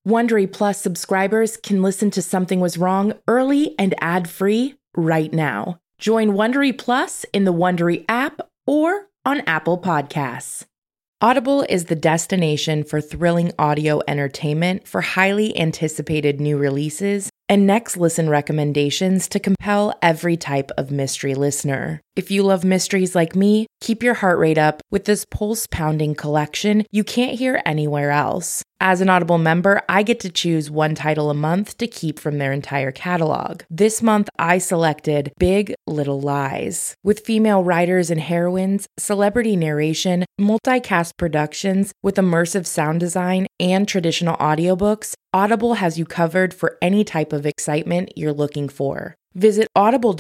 Wondery Plus subscribers can listen to Something Was Wrong early and ad-free right now. Join Wondery Plus in the Wondery app or on Apple Podcasts. Audible is the destination for thrilling audio entertainment for highly anticipated new releases and next listen recommendations to compel every type of mystery listener. If you love mysteries like me, keep your heart rate up with this pulse-pounding collection you can't hear anywhere else. As an Audible member, I get to choose one title a month to keep from their entire catalog. This month, I selected Big Little Lies. With female writers and heroines, celebrity narration, multicast productions with immersive sound design, and traditional audiobooks, Audible has you covered for any type of excitement you're looking for. Visit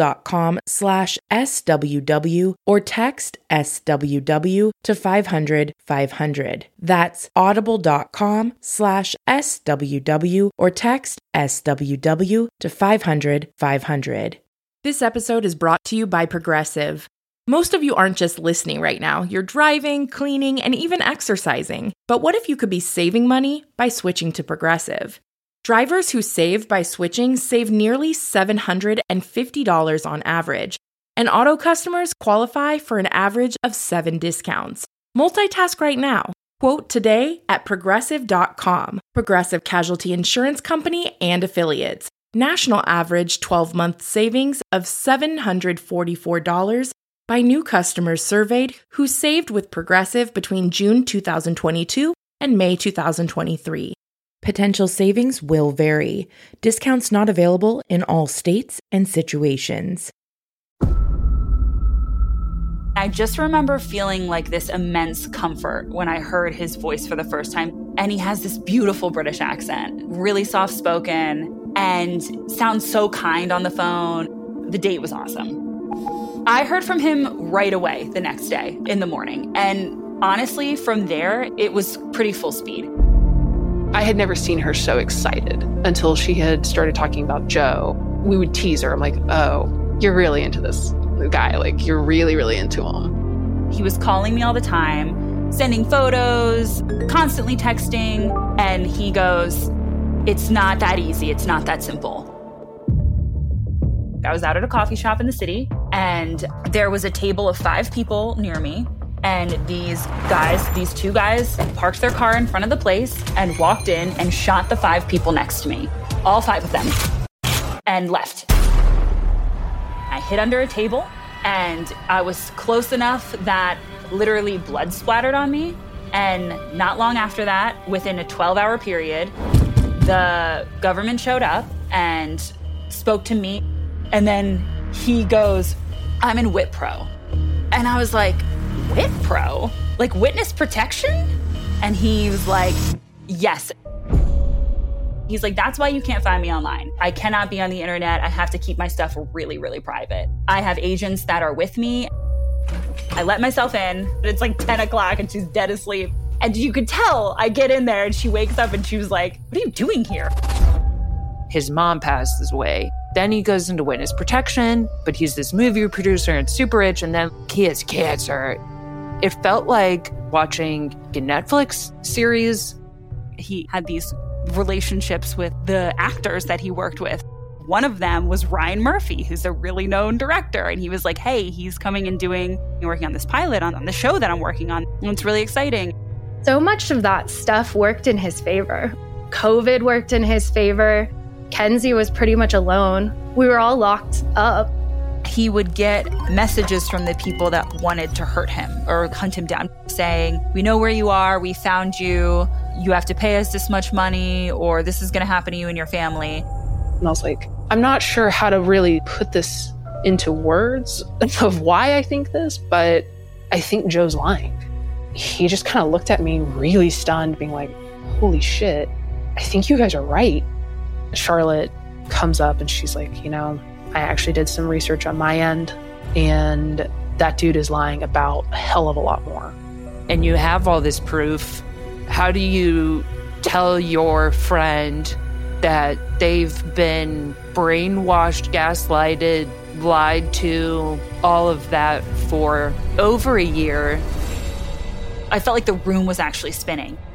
audible.com/SWW or text SWW to 500-500. That's audible.com/SWW or text SWW to 500-500. This episode is brought to you by Progressive. Most of you aren't just listening right now. You're driving, cleaning, and even exercising. But what if you could be saving money by switching to Progressive? Drivers who save by switching save nearly $750 on average, and auto customers qualify for an average of 7 discounts. Multitask right now. Quote today at Progressive.com. Progressive Casualty Insurance Company and Affiliates. National average 12-month savings of $744 by new customers surveyed who saved with Progressive between June 2022 and May 2023. Potential savings will vary. Discounts not available in all states and situations. I just remember feeling like this immense comfort when I heard his voice for the first time. And he has this beautiful British accent, really soft-spoken, and sounds so kind on the phone. The date was awesome. I heard from him right away the next day in the morning. And honestly, from there, it was pretty full speed. I had never seen her so excited until she had started talking about Joe. We would tease her. I'm like, oh, you're really into this guy. Like, you're really, really into him. He was calling me all the time, sending photos, constantly texting. And he goes, it's not that easy. It's not that simple. I was out at a coffee shop in the city, and there was a table of 5 people near me. And these two guys, parked their car in front of the place and walked in and shot the 5 people next to me, all 5 of them, and left. I hid under a table, and I was close enough that literally blood splattered on me. And not long after that, within a 12-hour period, the government showed up and spoke to me. And then he goes, I'm in WITPRO. And I was like, WITPRO? Like witness protection? And he was like, yes. He's like, that's why you can't find me online. I cannot be on the internet. I have to keep my stuff really, really private. I have agents that are with me. I let myself in. It's like 10 o'clock and she's dead asleep. And you could tell I get in there and she wakes up and she was like, what are you doing here? His mom passes away. Then he goes into witness protection, but he's this movie producer and super rich, and then he has cancer. It felt like watching a Netflix series. He had these relationships with the actors that he worked with. One of them was Ryan Murphy, who's a really known director. And he was like, hey, he's coming and working on this pilot on the show that I'm working on. And it's really exciting. So much of that stuff worked in his favor. COVID worked in his favor. Kenzie was pretty much alone. We were all locked up. He would get messages from the people that wanted to hurt him or hunt him down, saying, we know where you are, we found you, you have to pay us this much money, or this is going to happen to you and your family. And I was like, I'm not sure how to really put this into words of why I think this, but I think Joe's lying. He just kind of looked at me really stunned, being like, holy shit, I think you guys are right. Charlotte comes up and she's like, I actually did some research on my end, and that dude is lying about a hell of a lot more. And you have all this proof. How do you tell your friend that they've been brainwashed, gaslighted, lied to, all of that for over a year? I felt like the room was actually spinning.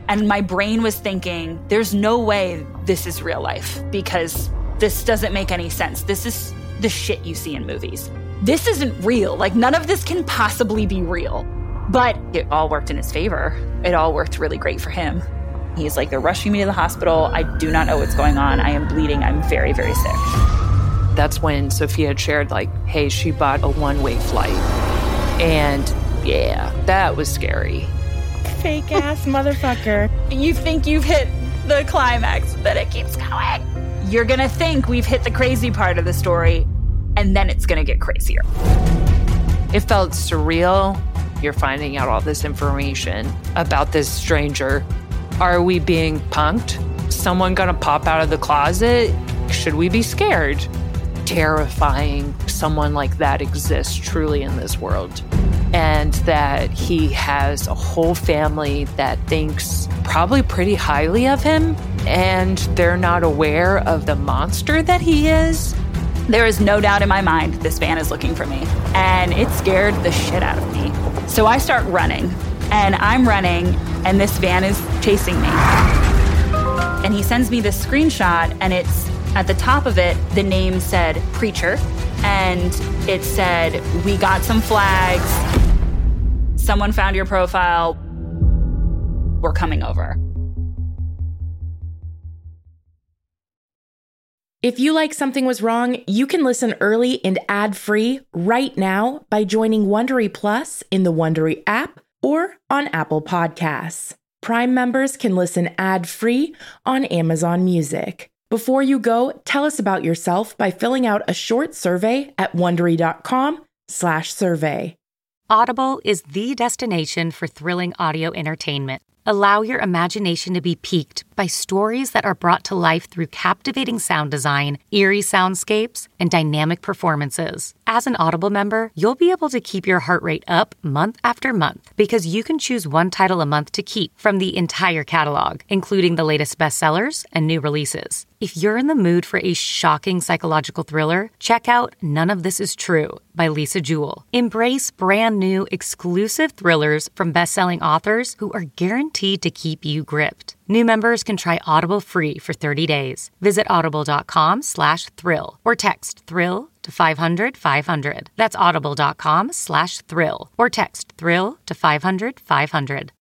And my brain was thinking, there's no way this is real life because this doesn't make any sense. This is the shit you see in movies. This isn't real. Like, none of this can possibly be real. But it all worked in his favor. It all worked really great for him. He's like, they're rushing me to the hospital. I do not know what's going on. I am bleeding. I'm very, very sick. That's when Sophia had shared, like, hey, she bought a one-way flight. And yeah, that was scary. Fake ass motherfucker. You think you've hit the climax, then it keeps going. You're gonna think we've hit the crazy part of the story, and then it's gonna get crazier. It felt surreal. You're finding out all this information about this stranger. Are we being punked? Someone gonna pop out of the closet? Should we be scared? Terrifying someone like that exists truly in this world. And that he has a whole family that thinks probably pretty highly of him, and they're not aware of the monster that he is. There is no doubt in my mind this van is looking for me, and it scared the shit out of me. So I start running, and I'm running, and this van is chasing me. And he sends me this screenshot, and it's at the top of it, the name said Preacher, and it said, we got some flags. Someone found your profile. We're coming over. If you like Something Was Wrong, you can listen early and ad-free right now by joining Wondery Plus in the Wondery app or on Apple Podcasts. Prime members can listen ad-free on Amazon Music. Before you go, tell us about yourself by filling out a short survey at Wondery.com/survey. Audible is the destination for thrilling audio entertainment. Allow your imagination to be piqued by stories that are brought to life through captivating sound design, eerie soundscapes, and dynamic performances. As an Audible member, you'll be able to keep your heart rate up month after month because you can choose one title a month to keep from the entire catalog, including the latest bestsellers and new releases. If you're in the mood for a shocking psychological thriller, check out None of This Is True by Lisa Jewell. Embrace brand new exclusive thrillers from best-selling authors who are guaranteed to keep you gripped. New members can try Audible free for 30 days. Visit audible.com/thrill or text thrill to 500-500. That's audible.com/thrill or text thrill to 500-500.